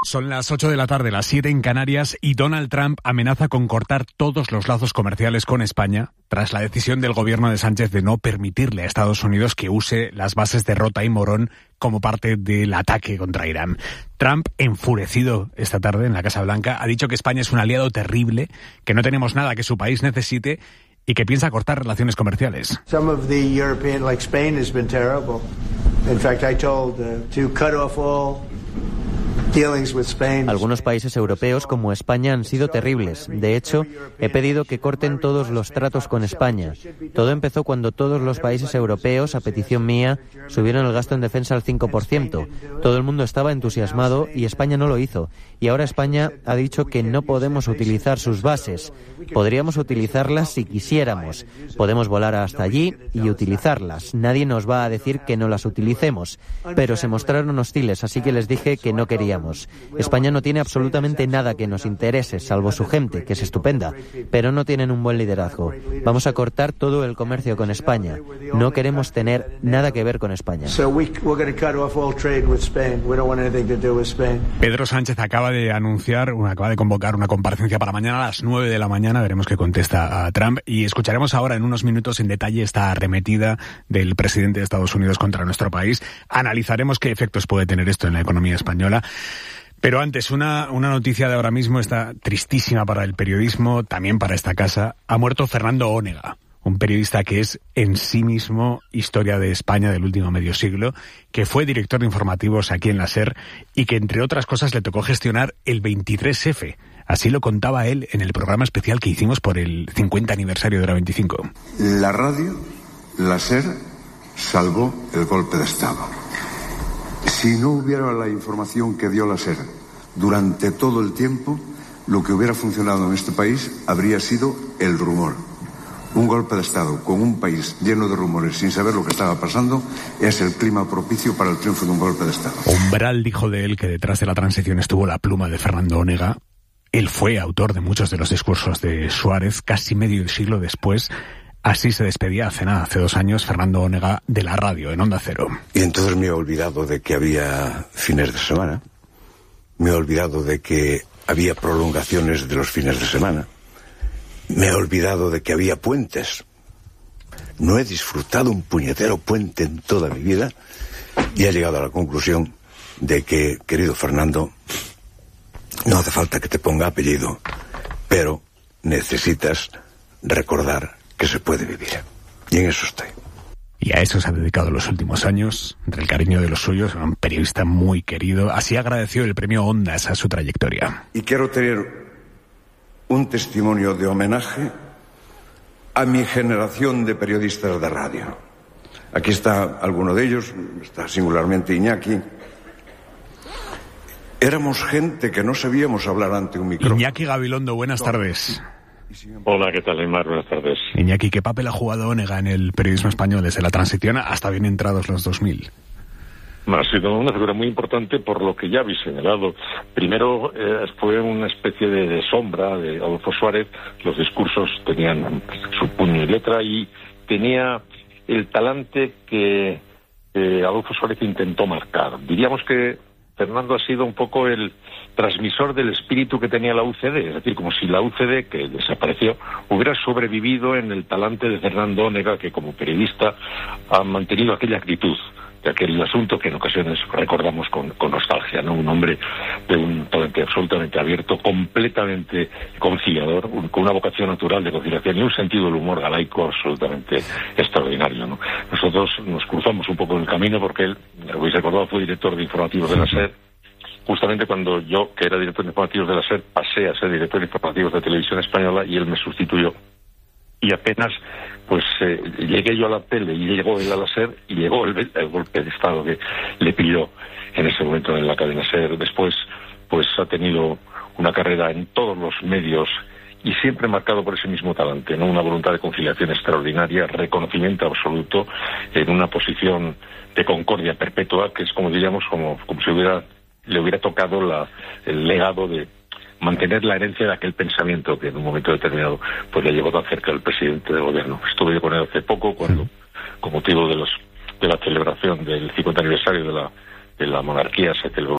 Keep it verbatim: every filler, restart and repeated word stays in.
Son las ocho de la tarde, las siete en Canarias, y Donald Trump amenaza con cortar todos los lazos comerciales con España tras la decisión del gobierno de Sánchez de no permitirle a Estados Unidos que use las bases de Rota y Morón como parte del ataque contra Irán. Trump, enfurecido esta tarde en la Casa Blanca, ha dicho que España es un aliado terrible, que no tenemos nada que su país necesite y que piensa cortar relaciones comerciales. Some of the European, like Spain, has been terrible. In fact, I told uh, to cut off all Algunos países europeos como España han sido terribles. De hecho, he pedido que corten todos los tratos con España. Todo empezó cuando todos los países europeos, a petición mía, subieron el gasto en defensa al cinco por ciento. Todo el mundo estaba entusiasmado y España no lo hizo. Y ahora España ha dicho que no podemos utilizar sus bases. Podríamos utilizarlas si quisiéramos. Podemos volar hasta allí y utilizarlas. Nadie nos va a decir que no las utilicemos. Pero se mostraron hostiles, así que les dije que no queríamos. España no tiene absolutamente nada que nos interese, salvo su gente, que es estupenda, pero no tienen un buen liderazgo. Vamos a cortar todo el comercio con España. No queremos tener nada que ver con España. Pedro Sánchez acaba de anunciar, acaba de convocar una comparecencia para mañana a las nueve de la mañana. Veremos qué contesta a Trump y escucharemos ahora en unos minutos en detalle esta arremetida del presidente de Estados Unidos contra nuestro país. Analizaremos qué efectos puede tener esto en la economía española. Pero antes, una, una noticia de ahora mismo, está tristísima para el periodismo, también para esta casa. Ha muerto Fernando Onega, un periodista que es en sí mismo historia de España del último medio siglo, que fue director de informativos aquí en la SER y que, entre otras cosas, le tocó gestionar el veintitrés efe. Así lo contaba él en el programa especial que hicimos por el cincuenta aniversario de la veinticinco. La radio, la SER, salvó el golpe de Estado. Si no hubiera la información que dio la SER durante todo el tiempo, lo que hubiera funcionado en este país habría sido el rumor. Un golpe de Estado con un país lleno de rumores sin saber lo que estaba pasando es el clima propicio para el triunfo de un golpe de Estado. Umbral dijo de él que detrás de la transición estuvo la pluma de Fernando Onega. Él fue autor de muchos de los discursos de Suárez casi medio siglo después. Así se despedía hace nada, hace dos años, Fernando Onega de la radio en Onda Cero. Y entonces me he olvidado de que había fines de semana. Me he olvidado de que había prolongaciones de los fines de semana. Me he olvidado de que había puentes. No he disfrutado un puñetero puente en toda mi vida y he llegado a la conclusión de que, querido Fernando, no hace falta que te ponga apellido, pero necesitas recordar que se puede vivir. Y en eso estoy. Y a eso se ha dedicado los últimos años, entre el cariño de los suyos, un periodista muy querido. Así agradeció el premio Ondas a su trayectoria. Y quiero tener un testimonio de homenaje a mi generación de periodistas de radio. Aquí está alguno de ellos, está singularmente Iñaki. Éramos gente que no sabíamos hablar ante un micrófono. Iñaki Gabilondo, buenas tardes. Hola, ¿qué tal, Aymar? Buenas tardes. Iñaki, ¿qué papel ha jugado Onega en el periodismo español desde la transición hasta bien entrados los dos mil? Ha sido una figura muy importante por lo que ya habéis señalado. Primero, eh, fue una especie de, de sombra de Adolfo Suárez. Los discursos tenían su puño y letra y tenía el talante que eh, Adolfo Suárez intentó marcar. Diríamos que Fernando ha sido un poco el transmisor del espíritu que tenía la U C D, es decir, como si la U C D, que desapareció, hubiera sobrevivido en el talante de Fernando Onega, que como periodista ha mantenido aquella actitud de aquel asunto que en ocasiones recordamos con, con nostalgia, ¿no? Un hombre de un talante absolutamente abierto, completamente conciliador, un, con una vocación natural de conciliación y un sentido del humor galaico absolutamente extraordinario, ¿no? Nosotros nos cruzamos un poco en el camino porque él, lo habéis recordado, fue director de informativos de la SER. Justamente cuando yo, que era director de informativos de la SER, pasé a ser director de informativos de Televisión Española y él me sustituyó. Y apenas pues eh, llegué yo a la tele y llegó él a la SER y llegó el, el golpe de Estado que le pilló en ese momento en la cadena SER. Después pues ha tenido una carrera en todos los medios y siempre marcado por ese mismo talante, ¿no? Una voluntad de conciliación extraordinaria, reconocimiento absoluto en una posición de concordia perpetua, que es como diríamos, como, como si hubiera le hubiera tocado la, el legado de mantener la herencia de aquel pensamiento que en un momento determinado pues le llevó tan cerca al presidente del gobierno. Estuve con él hace poco cuando, con motivo de los de la celebración del cincuenta aniversario de la de la monarquía, se celebró